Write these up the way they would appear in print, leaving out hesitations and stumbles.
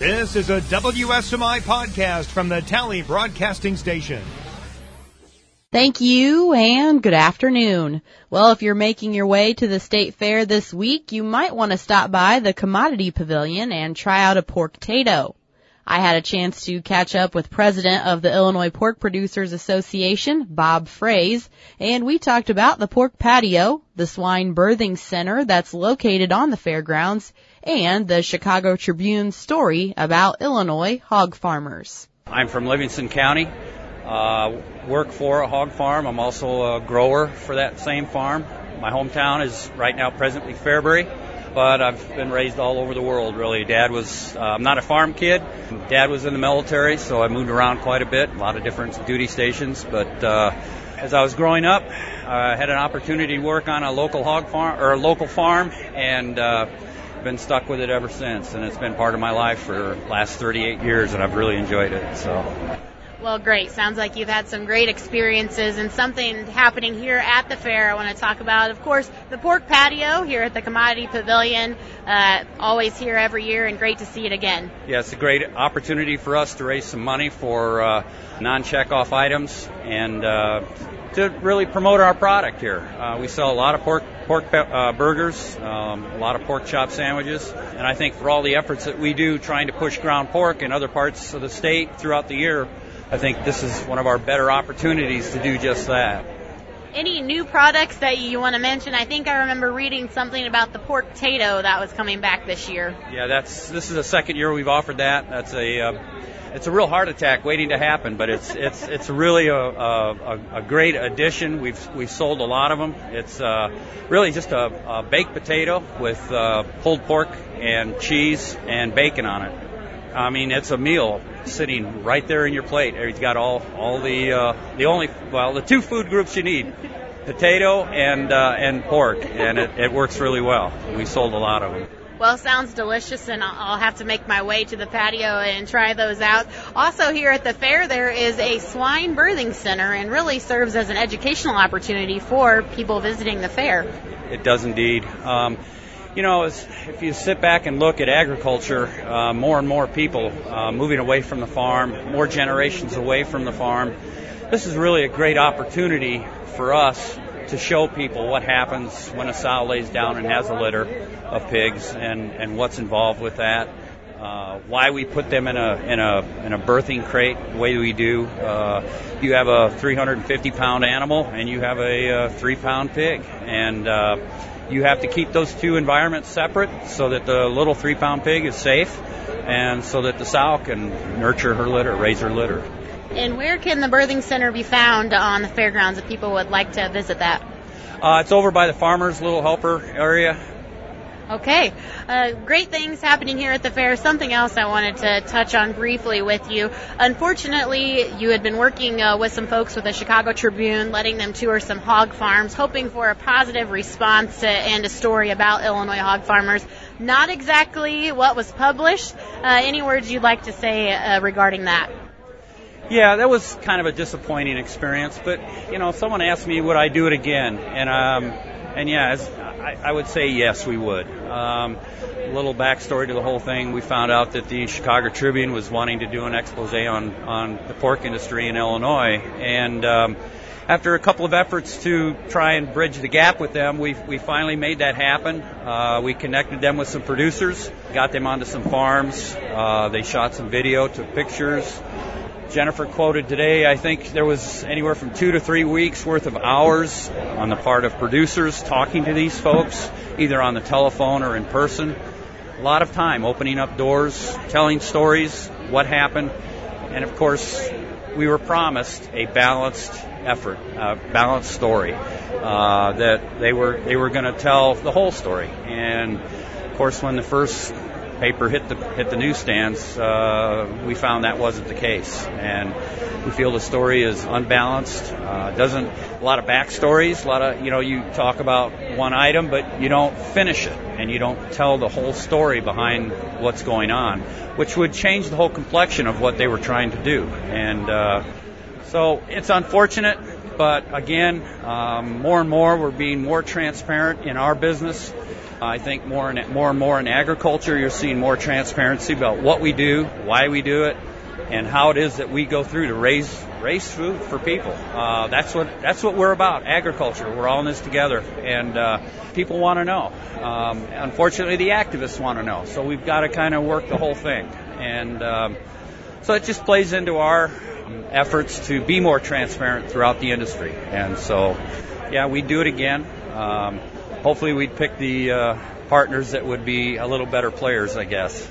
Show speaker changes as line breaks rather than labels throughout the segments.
This is a WSMI podcast from the Tally Broadcasting Station.
Thank you, and good afternoon. Well, if you're making your way to the State Fair this week, you might want to stop by the Commodity Pavilion and try out a pork-tato. I had a chance to catch up with President of the Illinois Pork Producers Association, Bob Frase, and we talked about the pork patio, the swine birthing center that's located on the fairgrounds, and the Chicago Tribune story about Illinois hog farmers.
I'm from Livingston County, work for a hog farm. I'm also a grower for that same farm. My hometown is right now presently Fairbury, but I've been raised all over the world, really. I'm not a farm kid. Dad was in the military, so I moved around quite a bit, a lot of different duty stations. But as I was growing up, I had an opportunity to work on a local hog farm, or a local farm, and been stuck with it ever since. And it's been part of my life for the last 38 years, and I've really enjoyed it.
Well, great. Sounds like you've had some great experiences and something happening here at the fair I want to talk about. Of course, the pork patio here at the Commodity Pavilion, always here every year, and great to see it again.
Yeah, it's a great opportunity for us to raise some money for non-checkoff items and to really promote our product here. We sell a lot of pork burgers, a lot of pork chop sandwiches, and I think for all the efforts that we do trying to push ground pork in other parts of the state throughout the year, I think this is one of our better opportunities to do just that.
Any new products that you want to mention? I think I remember reading something about the pork-tato that was coming back this year.
Yeah, this is the second year we've offered that. It's a real heart attack waiting to happen, but it's really a great addition. We've sold a lot of them. It's really just a baked potato with pulled pork and cheese and bacon on it. I mean, it's a meal sitting right there in your plate. You've got all the two food groups you need, potato and pork, and it works really well. We sold a lot of them.
Well, sounds delicious, and I'll have to make my way to the patio and try those out. Also here at the fair, there is a swine birthing center, and really serves as an educational opportunity for people visiting the fair.
It does indeed. If you sit back and look at agriculture, more and more people moving away from the farm, more generations away from the farm. This is really a great opportunity for us to show people what happens when a sow lays down and has a litter of pigs, and what's involved with that. Why we put them in a birthing crate the way we do. You have a 350-pound animal and you have a 3-pound pig, and you have to keep those two environments separate so that the little 3-pound pig is safe, and so that the sow can nurture her litter, raise her litter.
And where can the birthing center be found on the fairgrounds if people would like to visit that?
It's over by the Farmers Little Helper area.
Okay. Great things happening here at the fair. Something else I wanted to touch on briefly with you. Unfortunately, you had been working with some folks with the Chicago Tribune, letting them tour some hog farms, hoping for a positive response and a story about Illinois hog farmers. Not exactly what was published. Any words you'd like to say regarding that?
Yeah, that was kind of a disappointing experience, but, someone asked me would I do it again, and yeah, I would say yes, we would. A little backstory to the whole thing. We found out that the Chicago Tribune was wanting to do an expose on the pork industry in Illinois, and after a couple of efforts to try and bridge the gap with them, we finally made that happen. We connected them with some producers, got them onto some farms. They shot some video, took pictures. Jennifer quoted today, I think there was anywhere from 2 to 3 weeks worth of hours on the part of producers talking to these folks, either on the telephone or in person. A lot of time opening up doors, telling stories, what happened, and of course we were promised a balanced effort, a balanced story, that they were going to tell the whole story. And of course, when the first paper hit the newsstands, we found that wasn't the case, and we feel the story is unbalanced. Doesn't a lot of backstories, a lot of you talk about one item, but you don't finish it, and you don't tell the whole story behind what's going on, which would change the whole complexion of what they were trying to do. And so it's unfortunate, but again, more and more we're being more transparent in our business. I think more and more in agriculture, you're seeing more transparency about what we do, why we do it, and how it is that we go through to raise food for people. That's what we're about, agriculture. We're all in this together, and people want to know. Unfortunately, the activists want to know, so we've got to kind of work the whole thing. And so it just plays into our efforts to be more transparent throughout the industry. And so, yeah, we'd do it again. Hopefully we'd pick the partners that would be a little better players, I guess.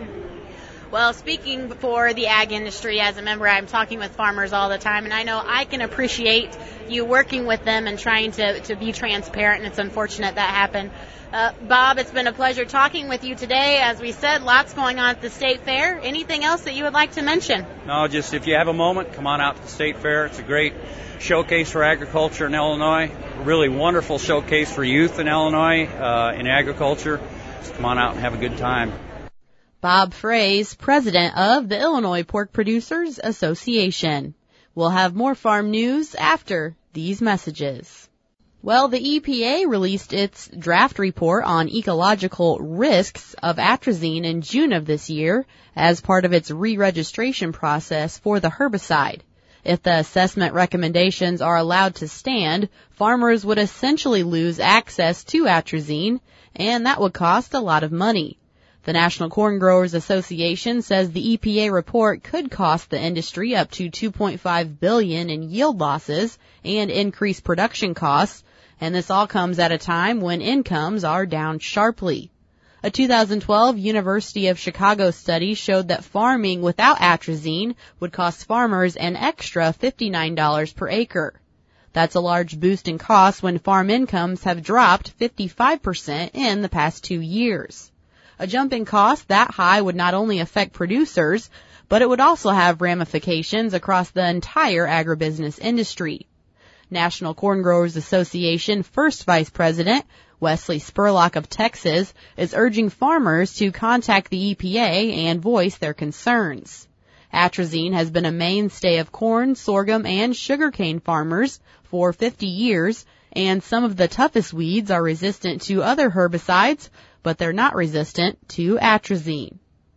Well, speaking for the ag industry, as a member, I'm talking with farmers all the time, and I know I can appreciate you working with them and trying to be transparent, and it's unfortunate that happened. Bob, it's been a pleasure talking with you today. As we said, lots going on at the State Fair. Anything else that you would like to mention?
No, just if you have a moment, come on out to the State Fair. It's a great showcase for agriculture in Illinois, a really wonderful showcase for youth in Illinois in agriculture. Just come on out and have a good time.
Bob Fraze, president of the Illinois Pork Producers Association. We'll have more farm news after these messages. Well, the EPA released its draft report on ecological risks of atrazine in June of this year as part of its re-registration process for the herbicide. If the assessment recommendations are allowed to stand, farmers would essentially lose access to atrazine, and that would cost a lot of money. The National Corn Growers Association says the EPA report could cost the industry up to $2.5 billion in yield losses and increased production costs, and this all comes at a time when incomes are down sharply. A 2012 University of Chicago study showed that farming without atrazine would cost farmers an extra $59 per acre. That's a large boost in costs when farm incomes have dropped 55% in the past 2 years. A jump in cost that high would not only affect producers, but it would also have ramifications across the entire agribusiness industry. National Corn Growers Association First Vice President Wesley Spurlock of Texas is urging farmers to contact the EPA and voice their concerns. Atrazine has been a mainstay of corn, sorghum, and sugarcane farmers for 50 years, and some of the toughest weeds are resistant to other herbicides, but they're not resistant to atrazine.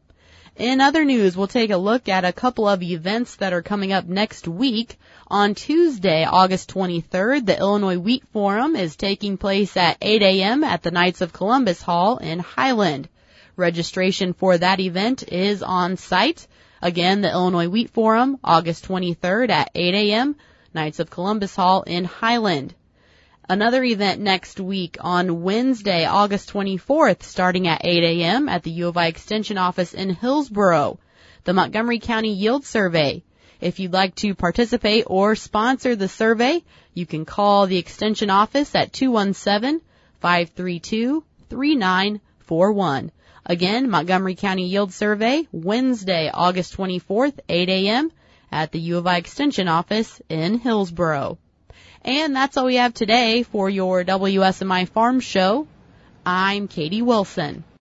In other news, we'll take a look at a couple of events that are coming up next week. On Tuesday, August 23rd, the Illinois Wheat Forum is taking place at 8 a.m. at the Knights of Columbus Hall in Highland. Registration for that event is on site. Again, the Illinois Wheat Forum, August 23rd at 8 a.m., Knights of Columbus Hall in Highland. Another event next week on Wednesday, August 24th, starting at 8 a.m. at the U of I Extension Office in Hillsboro, the Montgomery County Yield Survey. If you'd like to participate or sponsor the survey, you can call the Extension Office at 217-532-3941. Again, Montgomery County Yield Survey, Wednesday, August 24th, 8 a.m. at the U of I Extension Office in Hillsboro. And that's all we have today for your WSMI Farm Show. I'm Katie Wilson.